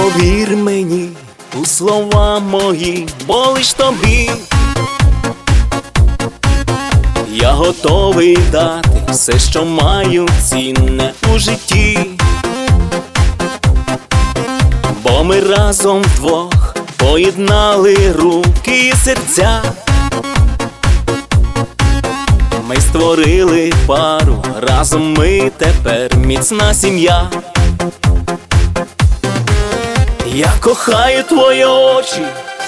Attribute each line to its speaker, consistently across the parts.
Speaker 1: Повір мені у слова мої, бо лиш тобі я готовий дати все, що маю цінне у житті. Бо ми разом вдвох поєднали руки і серця. Ми створили пару, разом ми тепер міцна сім'я. Я кохаю твої очі,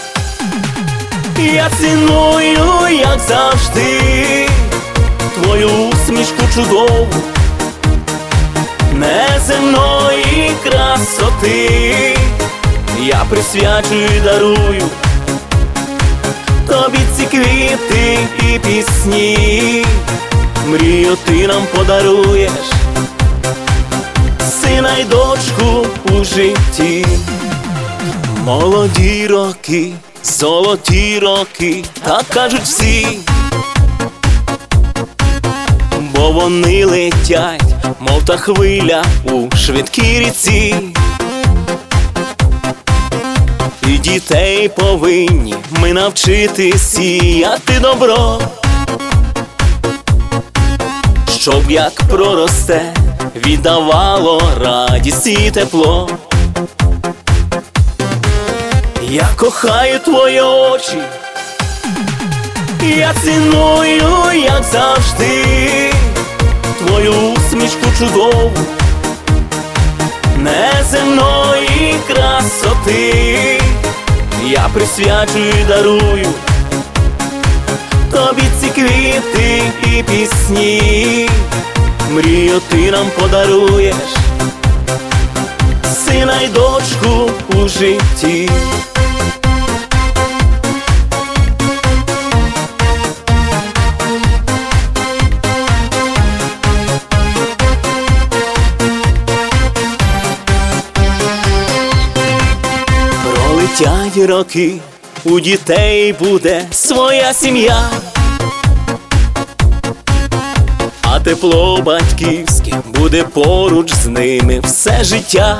Speaker 1: я ціную, як завжди, твою усмішку чудову, неземної красоти. Я присвячую і дарую тобі ці квіти і пісні. Мрію ти нам подаруєш, сина й дочку у житті. Молоді роки, золоті роки, так кажуть всі, бо вони летять, мов та хвиля у швидкій ріці. І дітей повинні ми навчити сіяти добро, щоб як проросте, віддавало радість і тепло. Я кохаю твої очі, я ціную, як завжди, твою усмішку чудову, неземної красоти. Я присвячую і дарую тобі ці квіти і пісні. Мрію ти нам подаруєш, сина й дочку у житті. Пролетять роки, у дітей буде своя сім'я, а тепло батьківське буде поруч з ними все життя.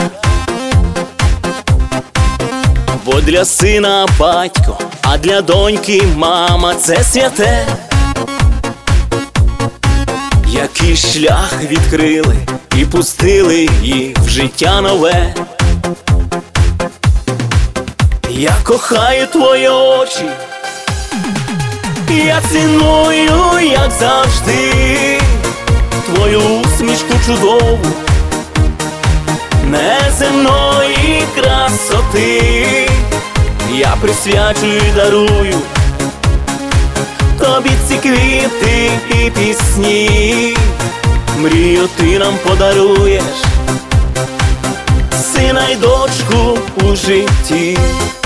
Speaker 1: Бо для сина батько, а для доньки мама – це святе. Який шлях відкрили і пустили їх в життя нове. Я кохаю твої очі, я ціную, як завжди, твою усмішку чудову, неземної красоти. Я присвячую і дарую тобі ці квіти і пісні. Мрію ти нам подаруєш, сина й дочку у житті.